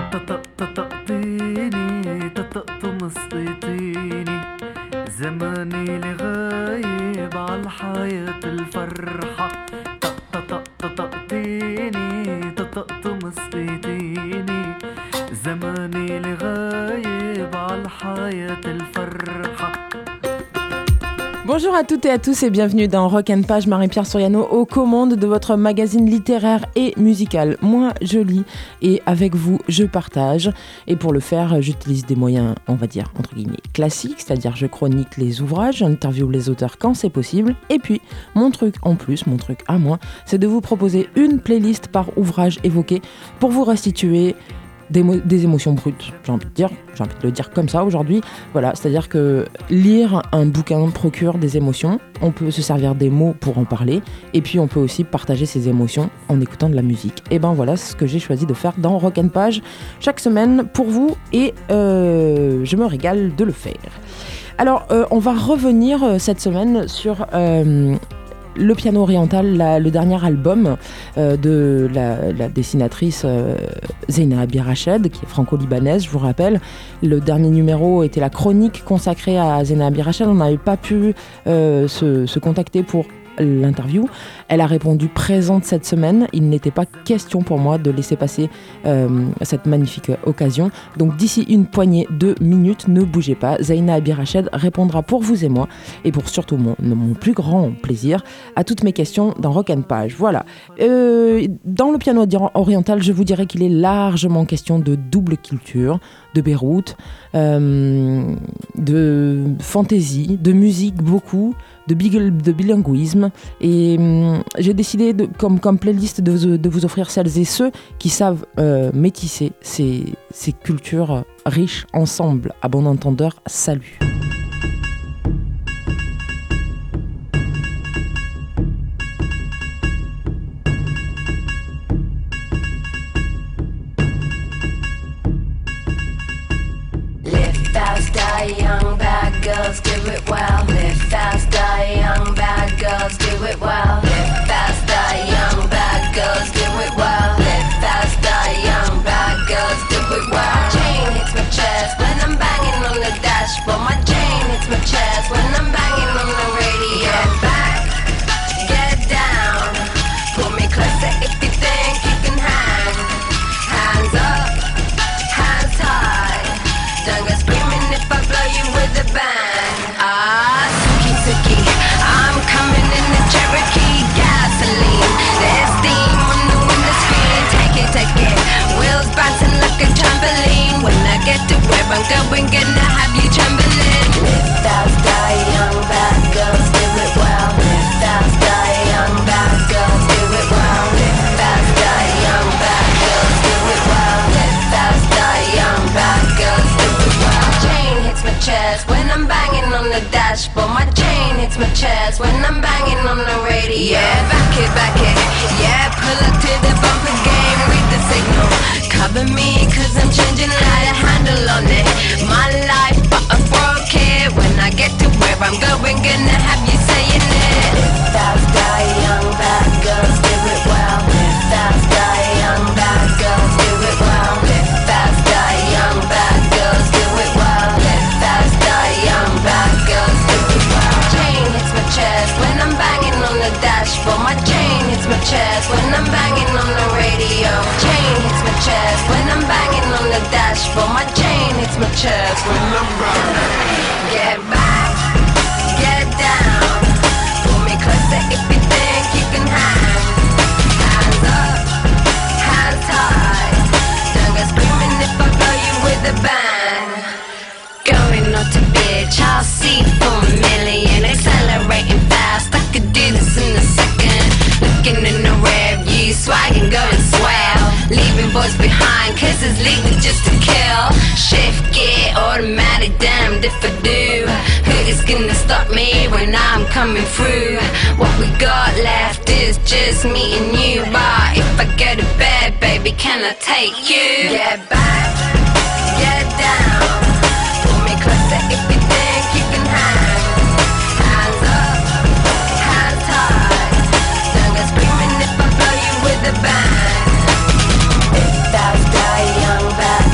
تطقطقطيني تطقطمسطيني زماني لغايب عالحياة الفرحة تطقطقطيني تطقطمسطيني زماني لغايب عالحياة الفرحة. Bonjour à toutes et à tous et bienvenue dans Rock & Page, Marie-Pierre Soriano aux commandes de votre magazine littéraire et musical. Moi, je lis et avec vous, je partage. Et pour le faire, j'utilise des moyens, on va dire, entre guillemets, classiques, c'est-à-dire je chronique les ouvrages, j'interviewe les auteurs quand c'est possible. Et puis, mon truc en plus, mon truc à moi, c'est de vous proposer une playlist par ouvrage évoqué pour vous restituer des émotions brutes, j'ai envie de le dire comme ça aujourd'hui. Voilà, c'est-à-dire que lire un bouquin procure des émotions, on peut se servir des mots pour en parler, et puis on peut aussi partager ses émotions en écoutant de la musique. Et ben voilà, c'est ce que j'ai choisi de faire dans Rock & Page chaque semaine pour vous, et je me régale de le faire. Alors, on va revenir cette semaine sur Le Piano Oriental, le dernier album de la dessinatrice Zeina Abirached, qui est franco-libanaise, je vous rappelle. Le dernier numéro était la chronique consacrée à Zeina Abirached. On n'avait pas pu se contacter pour l'interview. Elle a répondu présente cette semaine. Il n'était pas question pour moi de laisser passer cette magnifique occasion. Donc d'ici une poignée de minutes, ne bougez pas. Zeina Abirached répondra pour vous et moi, et pour surtout mon plus grand plaisir, à toutes mes questions dans Rock & Page. Voilà. Dans Le Piano Oriental, je vous dirais qu'il est largement question de double culture, de Beyrouth, de fantaisie, de musique beaucoup, de bilinguisme, et j'ai décidé comme playlist de vous offrir celles et ceux qui savent métisser ces cultures riches ensemble. À bon entendeur, salut. Young bad girls do it well. Live faster, young bad girls do it well. Live faster, young bad girls do it well. Live faster, young bad girls do it well. My chain hits my chest when I'm banging on the dashboard. My chain hits my chest when I'm banging on the radio. Get back, get down. Pull me closer if you think you can hang. Hands up, hands high. Don't go screaming if I blow you with a bang. Suki Suki, I'm coming in the Cherokee gasoline. There's steam on the window screen. Take it. Wheels bouncing like a trampoline. When I get to where I'm going, gonna have you trembling. Live faster, young bad girls do it well. Live faster, young bad girls do it well. Live faster, young bad girls do it well. Live faster, young bad girls do it well. Chain hits my chest when I'm banging on the dashboard. My chain hits my chest when I'm banging on the radio. Yeah, back it. Yeah, pull up to the bumper game, read the signal. Cover me cause I'm changing light, a handle on it. My life, but I broke it. When I get to where I'm going, gonna have you saying it. Live faster, young bad girls do it well. Live faster, young bad girls do it well. Live faster, young bad girls do it well. Live faster, young bad girls do it well. Chain hits my chest when I'm banging on the dashboard. My chain hits my chest when I'm banging on the radio. Chain hits my chest when I'm banging on the dashboard. My chain hits my chest when I'm banging. Get back, get down. Pull me closer if you think you can hang. Hands up, hands high. Don't go screaming if I blow you with a bang. Going up to bitch, I'll see for a million. Accelerating fast, I could do this in a second. Looking in the rear view, swagging, going swell. Leaving boys behind, cause it's legal just to kill. Shift gear, automatic, damned if I do. Who is gonna stop me when I'm coming through? What we got left is just me and you. But if I go to bed, baby, can I take you? Get back, get down. Pull me closer if you think you can hang. Hands up, hands high. Don't go screaming if I blow you with a bang. If that's die young bad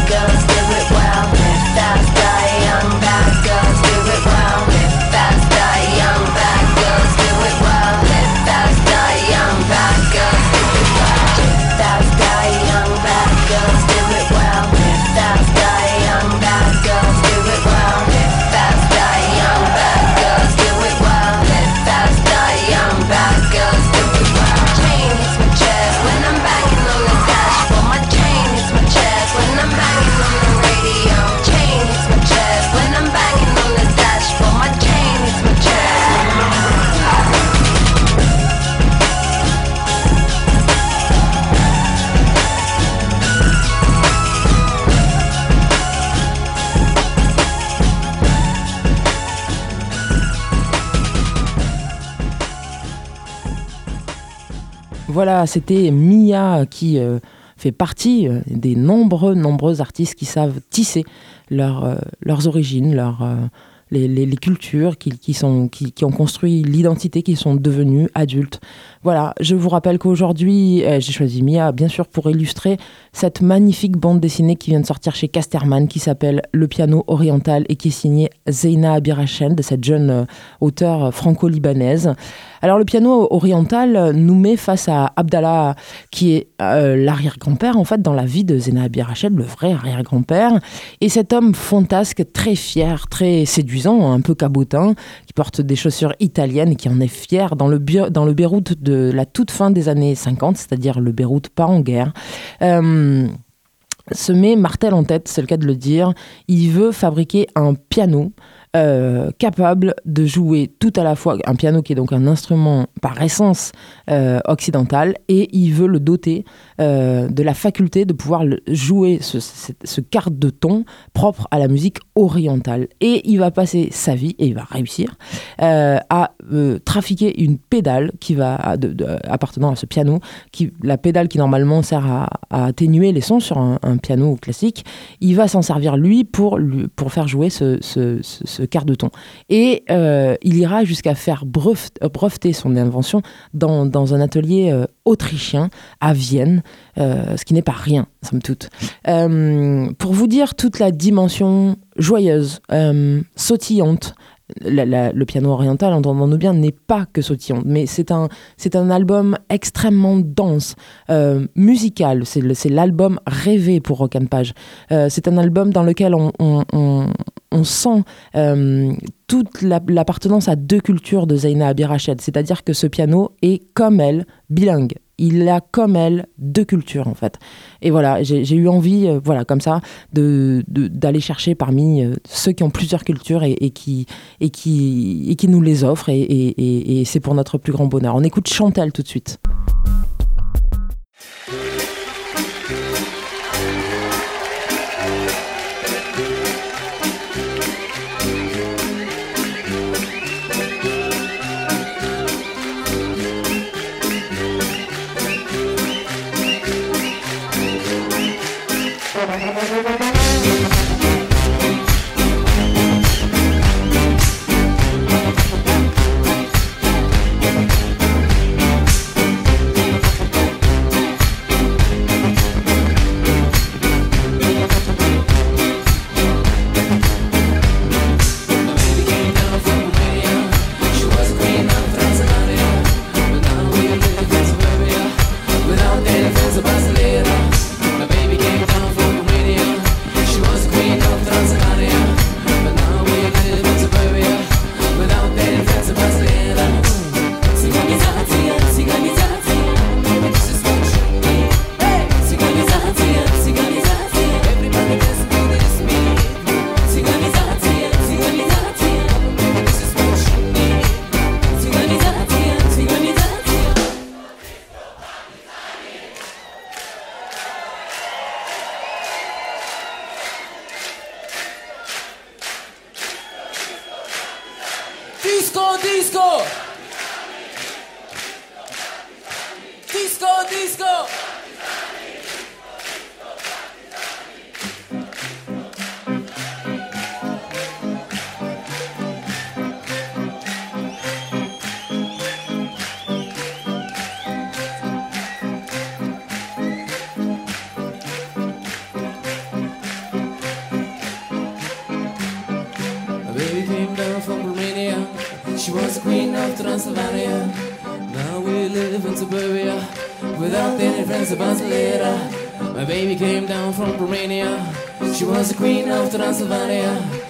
Voilà, c'était Mia qui fait partie des nombreux artistes qui savent tisser leurs origines, les cultures qui ont construit l'identité, qui sont devenus adultes. Voilà, je vous rappelle qu'aujourd'hui, j'ai choisi Mia, bien sûr, pour illustrer cette magnifique bande dessinée qui vient de sortir chez Casterman, qui s'appelle Le piano oriental et qui est signée Zeina Abirachel, de cette jeune auteure franco-libanaise. Alors, le piano oriental nous met face à Abdallah, qui est l'arrière-grand-père, en fait, dans la vie de Zeina Abirachel, le vrai arrière-grand-père. Et cet homme fantasque, très fier, très séduisant, un peu cabotin, qui porte des chaussures italiennes et qui en est fier dans le Beyrouth de la toute fin des années 50, c'est-à-dire le Beyrouth pas en guerre, se met martel en tête, c'est le cas de le dire. Il veut fabriquer un piano capable de jouer tout à la fois, un piano qui est donc un instrument par essence occidental, et il veut le doter de la faculté de pouvoir jouer ce quart de ton propre à la musique orientale. Et il va passer sa vie, et il va réussir, à trafiquer une pédale qui va appartenant à ce piano, la pédale qui normalement sert à atténuer les sons sur un piano classique. Il va s'en servir lui pour faire jouer ce quart de ton. Et il ira jusqu'à faire breveter son invention dans un atelier autrichien à Vienne, ce qui n'est pas rien, somme toute. Pour vous dire toute la dimension joyeuse, sautillante, le piano oriental, entendons-nous bien, n'est pas que sautillant, mais c'est un album extrêmement dense, musical. C'est l'album rêvé pour Rock and Page. C'est un album dans lequel on sent toute l'appartenance à deux cultures de Zeina Abirachel, c'est-à-dire que ce piano est comme elle, bilingue. Il a comme elle deux cultures en fait. Et voilà, j'ai eu envie, voilà, comme ça, d'aller chercher parmi ceux qui ont plusieurs cultures et qui nous les offrent, et c'est pour notre plus grand bonheur. On écoute Chantal tout de suite. She was the queen of Transylvania. Now we live in suburbia without any friends about later. My baby came down from Romania. She was the queen of Transylvania.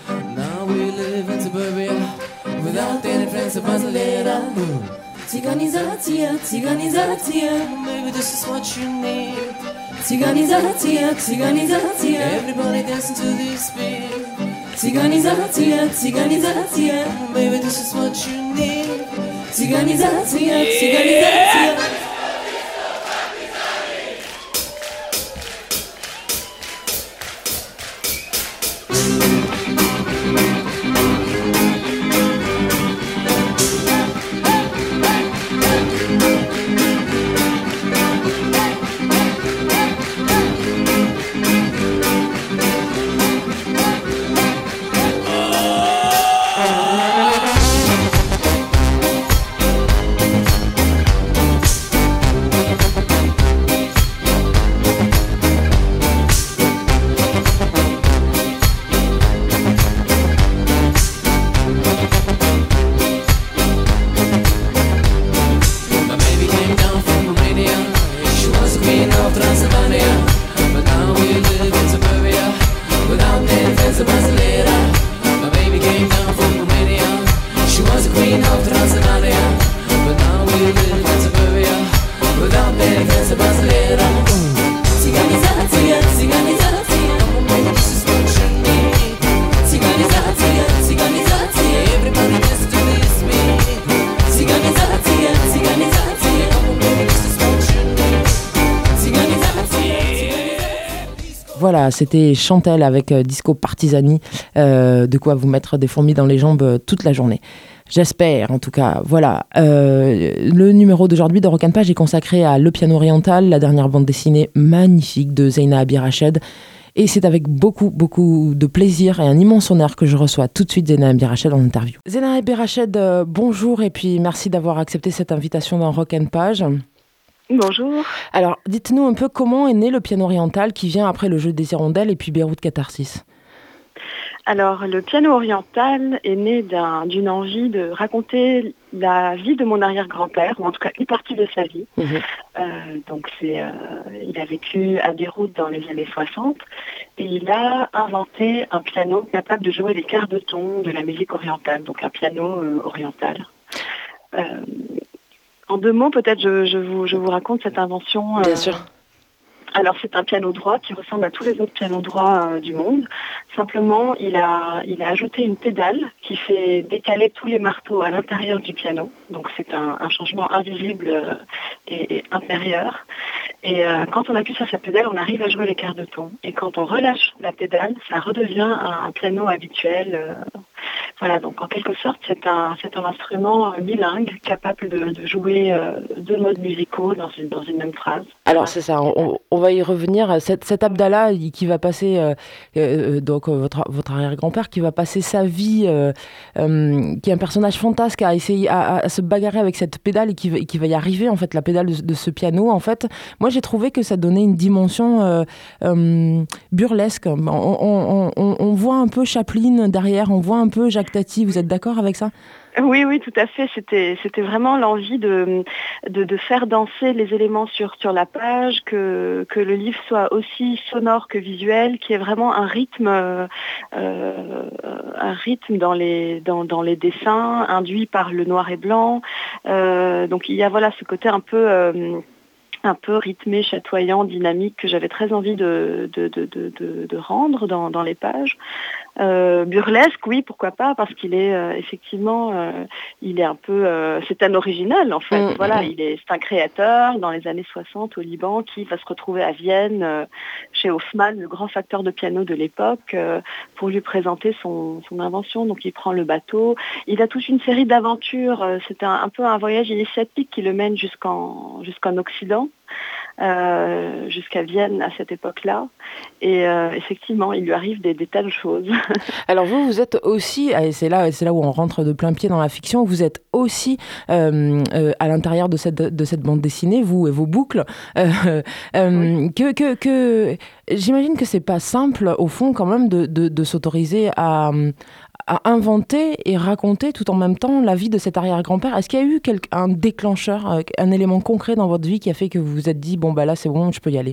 Now we live in suburbia without any friends about later. Циганизация, циганизация, maybe this is what you need. Циганизация, циганизация, everybody dancing to this beat. Циганизация, циганизация, baby, this is what you need. Циганизация, циганизация. Voilà, c'était Chantelle avec Disco Partisani, de quoi vous mettre des fourmis dans les jambes toute la journée. J'espère, en tout cas. Voilà. Le numéro d'aujourd'hui de Rock and Page est consacré à Le Piano Oriental, la dernière bande dessinée magnifique de Zeina Abirached. Et c'est avec beaucoup, beaucoup de plaisir et un immense honneur que je reçois tout de suite Zeina Abirached en interview. Zeina Abirached, bonjour et puis merci d'avoir accepté cette invitation dans Rock and Page. Bonjour. Alors, dites-nous un peu comment est né le piano oriental qui vient après le jeu des hirondelles et puis Beyrouth Catharsis. Alors, le piano oriental est né d'une envie de raconter la vie de mon arrière-grand-père, ou en tout cas une partie de sa vie. Donc, il a vécu à Beyrouth dans les années 60 et il a inventé un piano capable de jouer les quarts de ton de la musique orientale, donc un piano oriental. En 2 mots, peut-être, je vous raconte cette invention. Bien sûr. Alors, c'est un piano droit qui ressemble à tous les autres pianos droits du monde. Simplement, il a ajouté une pédale qui fait décaler tous les marteaux à l'intérieur du piano. Donc, c'est un changement invisible et intérieur. Et quand on appuie sur cette pédale, on arrive à jouer les quarts de ton. Et quand on relâche la pédale, ça redevient un piano habituel. Voilà, donc en quelque sorte, c'est un instrument bilingue capable de jouer 2 modes musicaux dans une même phrase. Alors c'est ça, on va y revenir. Cet Abdallah qui va passer, donc votre arrière-grand-père, qui va passer sa vie, qui est un personnage fantasque à essayer à se bagarrer avec cette pédale et qui va y arriver, en fait, la pédale de ce piano. En fait, moi j'ai trouvé que ça donnait une dimension burlesque. On voit un peu Chaplin derrière, on voit un peu Jacques Tati. Vous êtes d'accord avec ça ? Oui, tout à fait. C'était vraiment l'envie de faire danser les éléments sur la page, que le livre soit aussi sonore que visuel, qu'il y ait vraiment un rythme dans les dessins, induit par le noir et blanc. Donc il y a ce côté un peu rythmé, chatoyant, dynamique que j'avais très envie de rendre dans les pages. Burlesque, oui, pourquoi pas, parce qu'il est effectivement, il est un peu, c'est un original en fait. C'est un créateur dans les années 60 au Liban qui va se retrouver à Vienne chez Hofmann, le grand facteur de piano de l'époque, pour lui présenter son invention. Donc il prend le bateau, il a toute une série d'aventures. C'est un peu un voyage initiatique qui le mène jusqu'en Occident. Jusqu'à Vienne à cette époque-là. Et effectivement, il lui arrive des tas de choses. Alors vous êtes aussi, et c'est là où on rentre de plein pied dans la fiction, vous êtes aussi à l'intérieur de cette bande dessinée, vous et vos boucles, oui. que j'imagine que c'est pas simple au fond quand même de s'autoriser à inventer et raconter tout en même temps la vie de cet arrière-grand-père. Est-ce qu'il y a eu un déclencheur, un élément concret dans votre vie qui a fait que vous vous êtes dit, bon, là, c'est bon, je peux y aller ?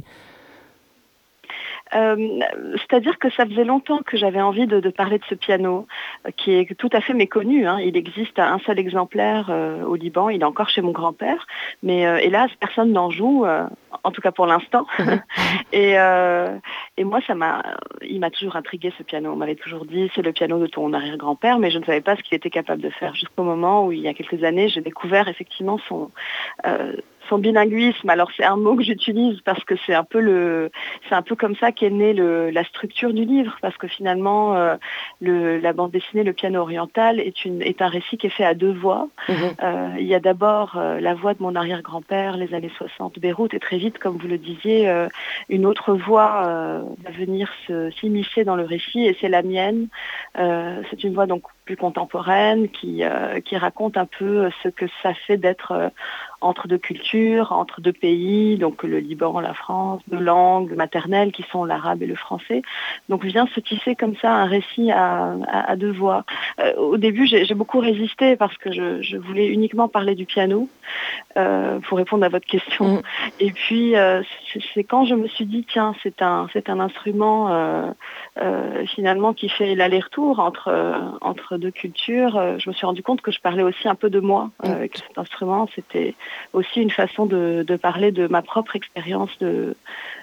C'est-à-dire que ça faisait longtemps que j'avais envie de parler de ce piano, qui est tout à fait méconnu. Il existe un seul exemplaire au Liban, il est encore chez mon grand-père, mais hélas, personne n'en joue, en tout cas pour l'instant. Et moi, il m'a toujours intrigué ce piano. On m'avait toujours dit, c'est le piano de ton arrière-grand-père, mais je ne savais pas ce qu'il était capable de faire. Jusqu'au moment où, il y a quelques années, j'ai découvert effectivement son bilinguisme. Alors c'est un mot que j'utilise parce que c'est un peu comme ça qu'est née la structure du livre, parce que finalement la bande dessinée Le Piano Oriental est un récit qui est fait à 2 voix. Il y a d'abord la voix de mon arrière-grand-père, les années 60, Beyrouth, et très vite, comme vous le disiez, une autre voix va venir s'immiscer dans le récit, et c'est la mienne. C'est une voix donc plus contemporaine qui raconte un peu ce que ça fait d'être entre 2 cultures, entre 2 pays, donc le Liban, la France, 2 langues maternelles qui sont l'arabe et le français. Donc vient se tisser comme ça un récit à 2 voix. Au début, j'ai beaucoup résisté parce que je voulais uniquement parler du piano pour répondre à votre question. Et puis c'est quand je me suis dit, tiens, c'est un instrument finalement qui fait l'aller-retour entre 2 cultures. Je me suis rendu compte que je parlais aussi un peu de moi avec cet instrument. C'était aussi une façon de parler de ma propre expérience de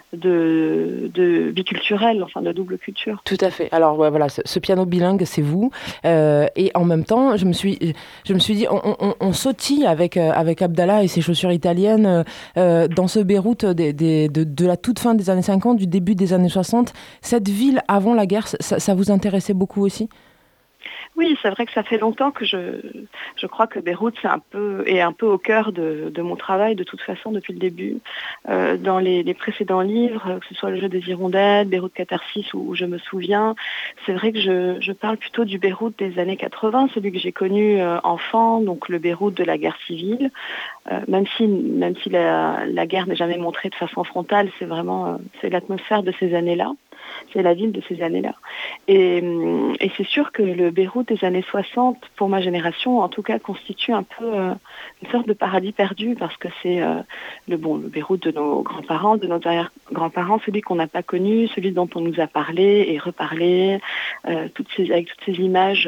biculturel, enfin de double culture. Tout à fait. Alors ouais, voilà, ce piano bilingue, c'est vous. Et en même temps, je me suis dit, on sautille avec Abdallah et ses chaussures italiennes dans ce Beyrouth de la toute fin des années 50, du début des années 60. Cette ville avant la guerre, ça vous intéressait beaucoup aussi ? Oui, c'est vrai que ça fait longtemps que je crois que Beyrouth est un peu au cœur de mon travail de toute façon depuis le début. Dans les précédents livres, que ce soit Le jeu des hirondelles, Beyrouth Catharsis ou Je me souviens, c'est vrai que je parle plutôt du Beyrouth des années 80, celui que j'ai connu enfant, donc le Beyrouth de la guerre civile. Même si la guerre n'est jamais montrée de façon frontale, c'est l'atmosphère de ces années-là. C'est la ville de ces années-là. Et c'est sûr que le Beyrouth des années 60, pour ma génération, en tout cas, constitue un peu une sorte de paradis perdu, parce que c'est le Beyrouth de nos grands-parents, de nos arrière-grands-parents, celui qu'on n'a pas connu, celui dont on nous a parlé et reparlé, avec toutes ces images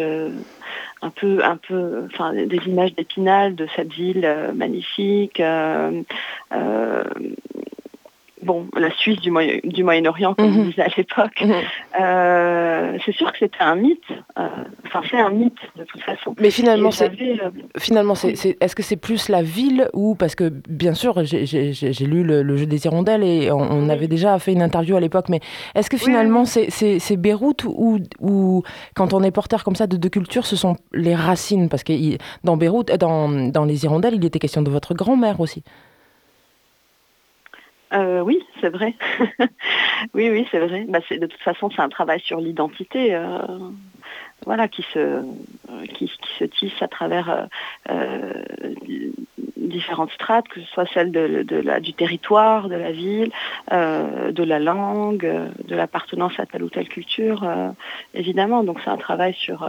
enfin des images d'Épinal, de cette ville magnifique. La Suisse du Moyen-Orient, comme on disait à l'époque, c'est sûr que c'était un mythe. C'est un mythe de toute façon. Mais finalement, est-ce que c'est plus la ville ou parce que bien sûr, j'ai lu le jeu des hirondelles et on avait déjà fait une interview à l'époque. Mais est-ce que finalement, c'est Beyrouth ou quand on est porteur comme ça de deux cultures, ce sont les racines, parce que dans Beyrouth, dans les hirondelles, il était question de votre grand-mère aussi. Oui, c'est vrai. oui, c'est vrai. De toute façon, c'est un travail sur l'identité, qui se tisse à travers différentes strates, que ce soit celle du territoire, de la ville, de la langue, de l'appartenance à telle ou telle culture, évidemment. Donc c'est un travail sur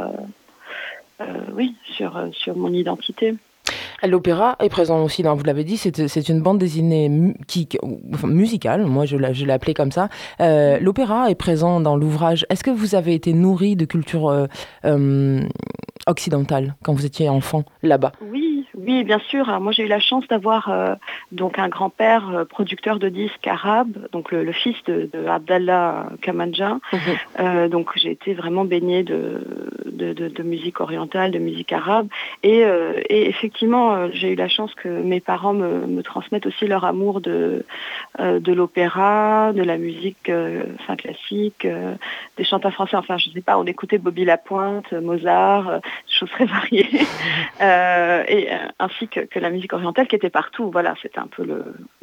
mon identité. L'opéra est présent aussi, vous l'avez dit, c'est une bande dessinée musicale, moi je l'ai appelée comme ça. L'opéra est présent dans l'ouvrage. Est-ce que vous avez été nourri de culture occidentale quand vous étiez enfant là-bas ? Oui, bien sûr. Alors, moi, j'ai eu la chance d'avoir donc un grand-père producteur de disques arabes, donc le fils de Abdallah Kamanja. Donc, j'ai été vraiment baignée de musique orientale, de musique arabe. Et effectivement, j'ai eu la chance que mes parents me transmettent aussi leur amour de l'opéra, de la musique classique, des chanteurs français. Enfin, je ne sais pas, on écoutait Bobby Lapointe, Mozart, des choses très variées. Ainsi que la musique orientale qui était partout. Voilà, c'était un peu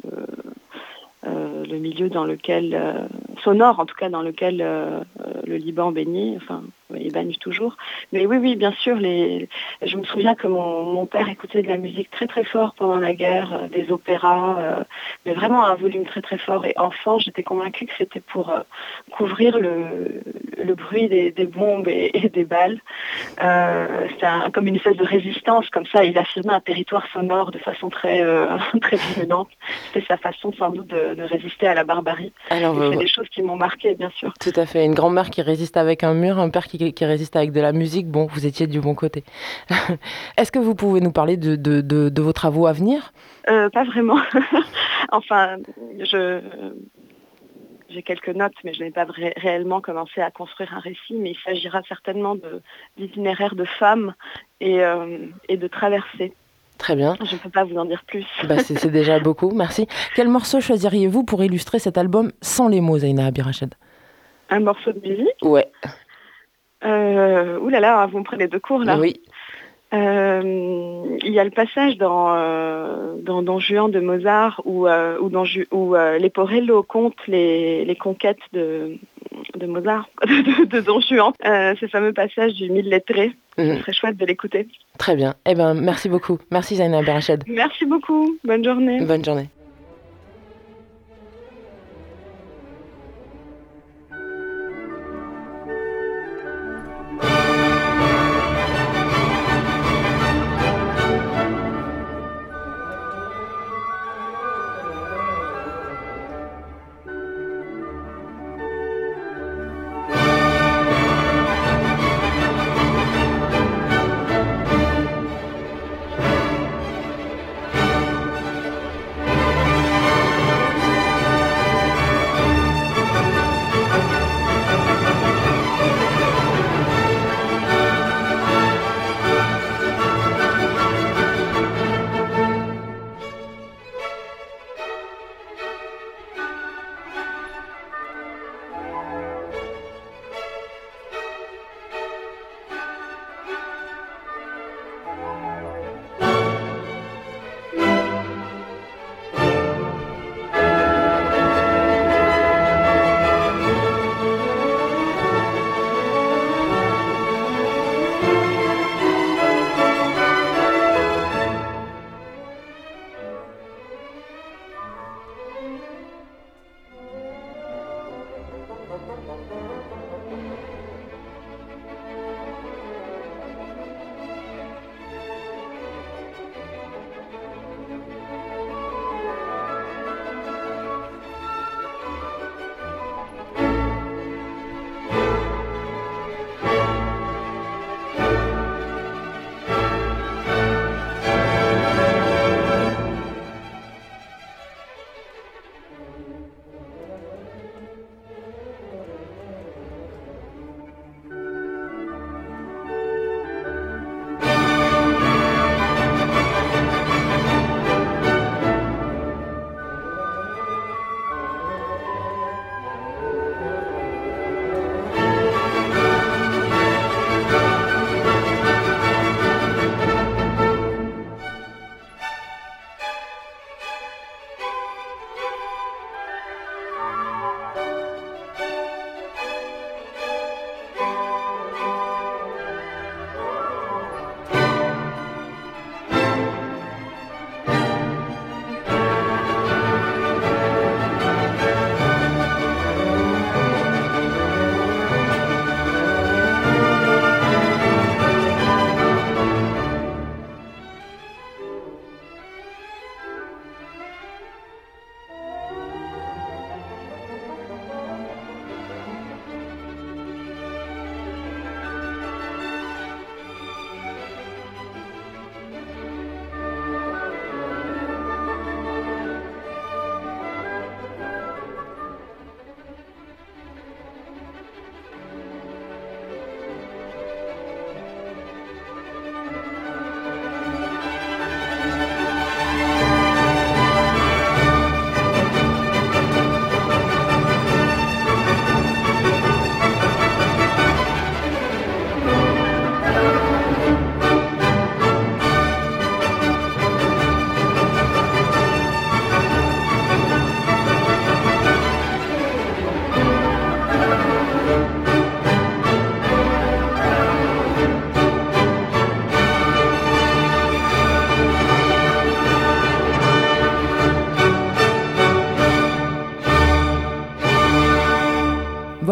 le milieu dans lequel, sonore en tout cas, dans lequel le Liban baignait, il baigne toujours. Mais oui, bien sûr, je me souviens que mon père écoutait de la musique très très fort pendant la guerre, des opéras, mais vraiment à un volume très très fort. Et enfant, j'étais convaincue que c'était pour couvrir le bruit des bombes et des balles. C'était comme une espèce de résistance, comme ça. Il affirmait un territoire sonore de façon très très violente. C'était sa façon sans doute de résister à la barbarie. Alors, c'est des choses qui m'ont marquée, bien sûr. Tout à fait. Une grand-mère qui résiste avec un mur, un père qui résiste avec de la musique. Bon, vous étiez du bon côté. Est-ce que vous pouvez nous parler de vos travaux à venir ? Pas vraiment. Enfin, j'ai quelques notes, mais je n'ai pas réellement commencé à construire un récit, mais il s'agira certainement d'itinéraires de femmes et de traversées. Très bien. Je ne peux pas vous en dire plus. C'est déjà beaucoup, merci. Quel morceau choisiriez-vous pour illustrer cet album sans les mots, Zaina Abirached ? Un morceau de musique ? Ouais. Ouh là là, vous me prenez de court là. Oui. Il y a le passage dans Don Juan de Mozart où Leporello compte les conquêtes de Mozart, de Don Juan. Ce fameux passage du Mille lettrés. Ce serait chouette de l'écouter. Très bien. Merci beaucoup. Merci Zaina Abirached. Merci beaucoup. Bonne journée. Bonne journée.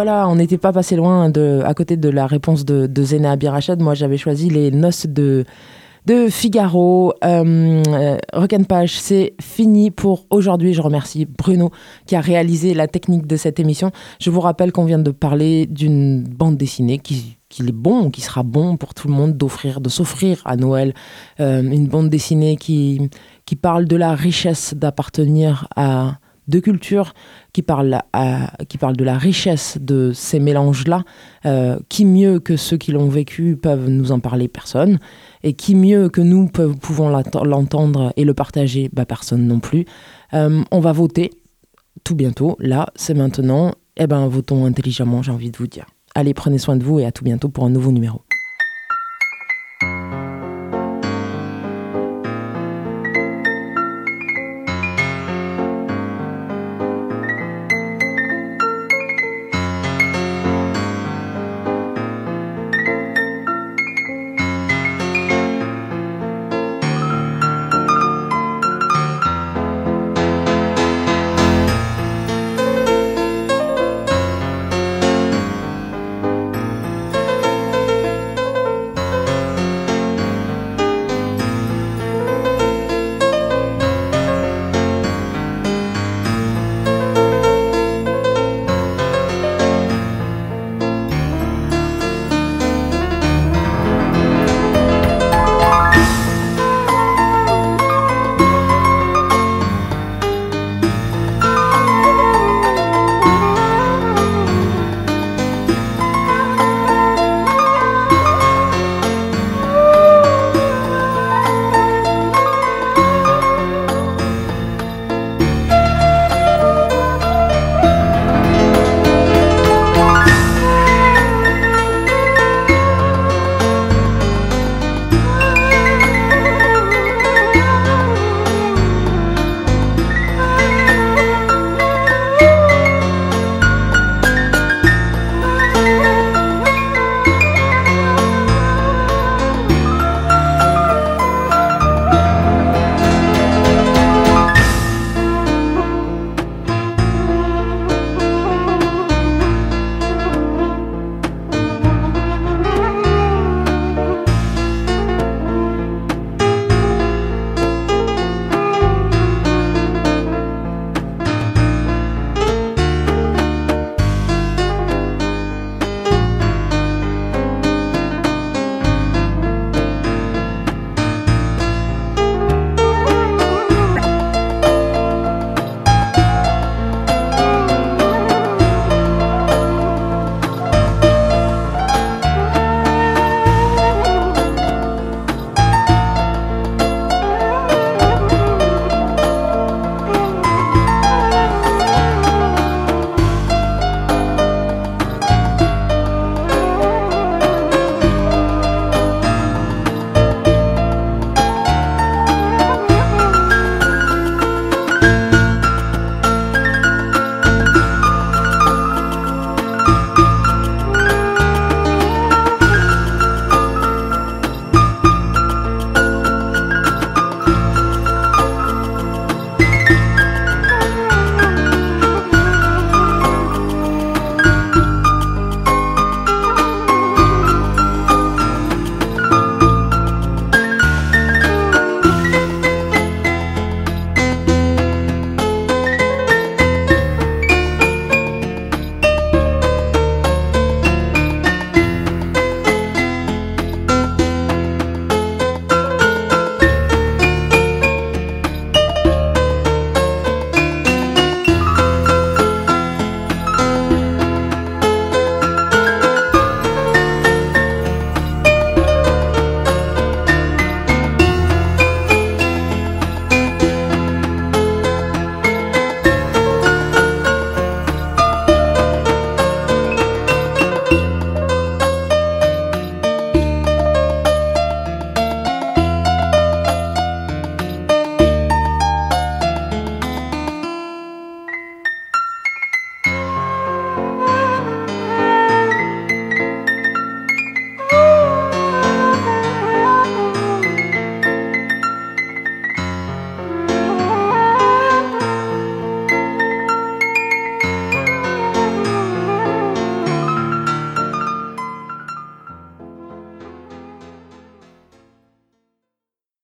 Voilà, on n'était pas passé loin à côté de la réponse de Zena Abirached. Moi, j'avais choisi les noces de Figaro. Rock and Page, c'est fini pour aujourd'hui. Je remercie Bruno qui a réalisé la technique de cette émission. Je vous rappelle qu'on vient de parler d'une bande dessinée qui sera bon pour tout le monde de s'offrir à Noël. Une bande dessinée qui parle de la richesse d'appartenir à deux cultures, qui parle de la richesse de ces mélanges-là. Qui mieux que ceux qui l'ont vécu peuvent nous en parler? Personne. Et qui mieux que nous pouvons l'entendre et le partager? Personne non plus. On va voter tout bientôt. Là, c'est maintenant. Votons intelligemment, j'ai envie de vous dire. Allez, prenez soin de vous et à tout bientôt pour un nouveau numéro.